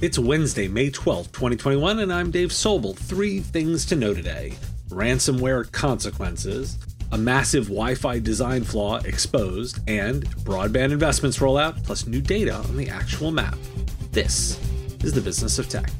It's Wednesday, May 12th, 2021, and I'm Dave Sobel. 3 things to know today. Ransomware consequences, a massive Wi-Fi design flaw exposed, and broadband investments rollout, plus new data on the actual map. This is the Business of Tech.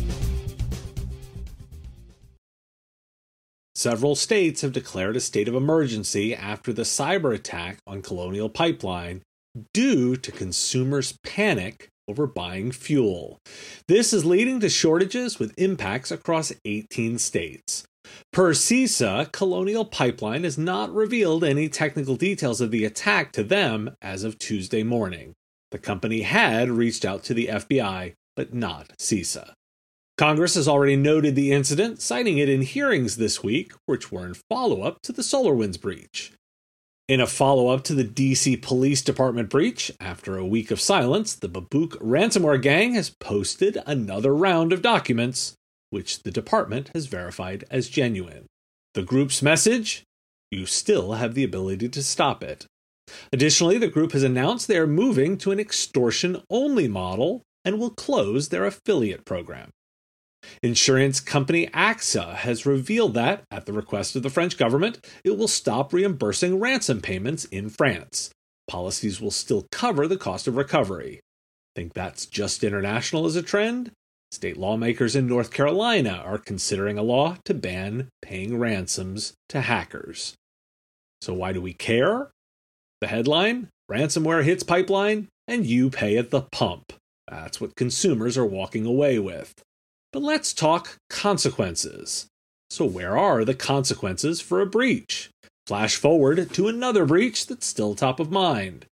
Several states have declared a state of emergency after the cyber attack on Colonial Pipeline due to consumers' panic over buying fuel. This is leading to shortages with impacts across 18 states. Per CISA, Colonial Pipeline has not revealed any technical details of the attack to them as of Tuesday morning. The company had reached out to the FBI, but not CISA. Congress has already noted the incident, citing it in hearings this week, which were in follow-up to the SolarWinds breach. In a follow-up to the DC Police Department breach, after a week of silence, the Babuk ransomware gang has posted another round of documents, which the department has verified as genuine. The group's message? You still have the ability to stop it. Additionally, the group has announced they are moving to an extortion-only model and will close their affiliate program. Insurance company AXA has revealed that, at the request of the French government, it will stop reimbursing ransom payments in France. Policies will still cover the cost of recovery. Think that's just international as a trend? State lawmakers in North Carolina are considering a law to ban paying ransoms to hackers. So why do we care? The headline: ransomware hits pipeline and you pay at the pump. That's what consumers are walking away with. But let's talk consequences. So where are the consequences for a breach? Flash forward to another breach that's still top of mind.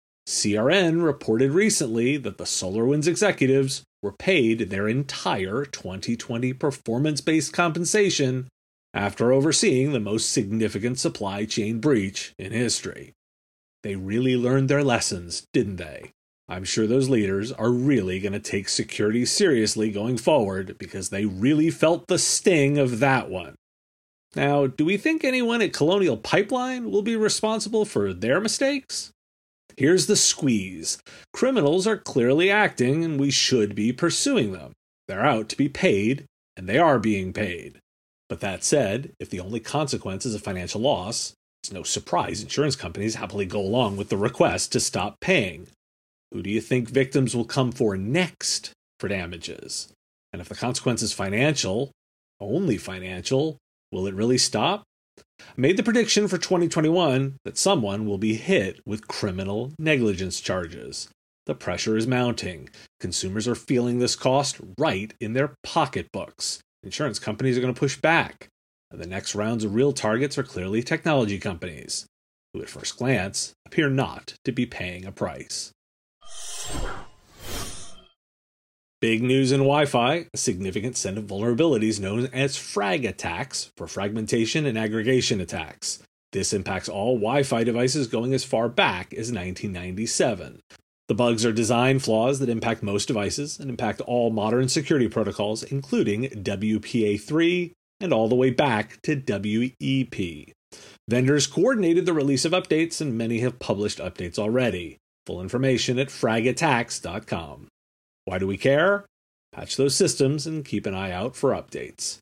CRN reported recently that the SolarWinds executives were paid their entire 2020 performance-based compensation after overseeing the most significant supply chain breach in history. They really learned their lessons, didn't they? I'm sure those leaders are really going to take security seriously going forward because they really felt the sting of that one. Now, do we think anyone at Colonial Pipeline will be responsible for their mistakes? Here's the squeeze. Criminals are clearly acting and we should be pursuing them. They're out to be paid, and they are being paid. But that said, if the only consequence is a financial loss, it's no surprise insurance companies happily go along with the request to stop paying. Who do you think victims will come for next for damages? And if the consequence is financial, only financial, will it really stop? I made the prediction for 2021 that someone will be hit with criminal negligence charges. The pressure is mounting. Consumers are feeling this cost right in their pocketbooks. Insurance companies are going to push back. And the next rounds of real targets are clearly technology companies, who at first glance appear not to be paying a price. Big news in Wi-Fi: a significant set of vulnerabilities known as frag attacks for fragmentation and aggregation attacks. This impacts all Wi-Fi devices going as far back as 1997. The bugs are design flaws that impact most devices and impact all modern security protocols, including WPA3 and all the way back to WEP. Vendors coordinated the release of updates, and many have published updates already. Full information at fragattacks.com. Why do we care? Patch those systems and keep an eye out for updates.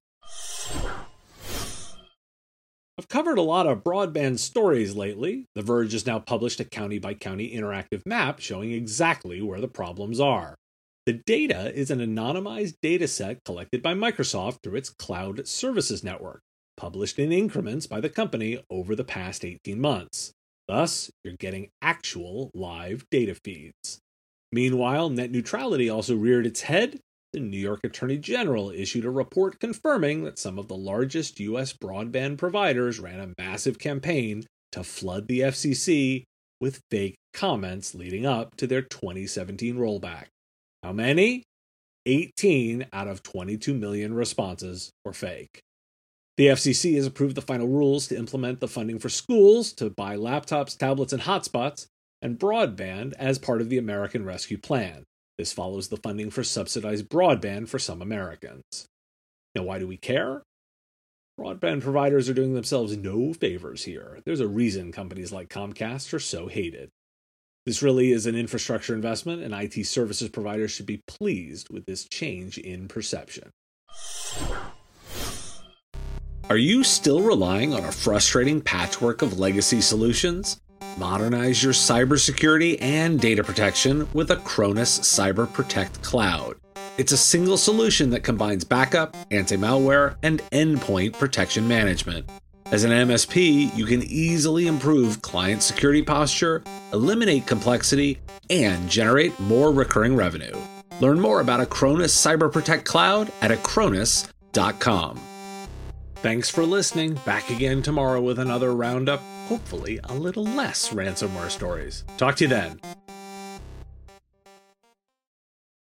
I've covered a lot of broadband stories lately. The Verge has now published a county-by-county interactive map showing exactly where the problems are. The data is an anonymized dataset collected by Microsoft through its cloud services network, published in increments by the company over the past 18 months. Thus, you're getting actual live data feeds. Meanwhile, net neutrality also reared its head. The New York Attorney General issued a report confirming that some of the largest U.S. broadband providers ran a massive campaign to flood the FCC with fake comments leading up to their 2017 rollback. How many? 18 out of 22 million responses were fake. The FCC has approved the final rules to implement the funding for schools to buy laptops, tablets, and hotspots, and broadband as part of the American Rescue Plan. This follows the funding for subsidized broadband for some Americans. Now, why do we care? Broadband providers are doing themselves no favors here. There's a reason companies like Comcast are so hated. This really is an infrastructure investment, and IT services providers should be pleased with this change in perception. Are you still relying on a frustrating patchwork of legacy solutions? Modernize your cybersecurity and data protection with Acronis Cyber Protect Cloud. It's a single solution that combines backup, anti-malware, and endpoint protection management. As an MSP, you can easily improve client security posture, eliminate complexity, and generate more recurring revenue. Learn more about Acronis Cyber Protect Cloud at acronis.com. Thanks for listening. Back again tomorrow with another roundup, hopefully a little less ransomware stories. Talk to you then.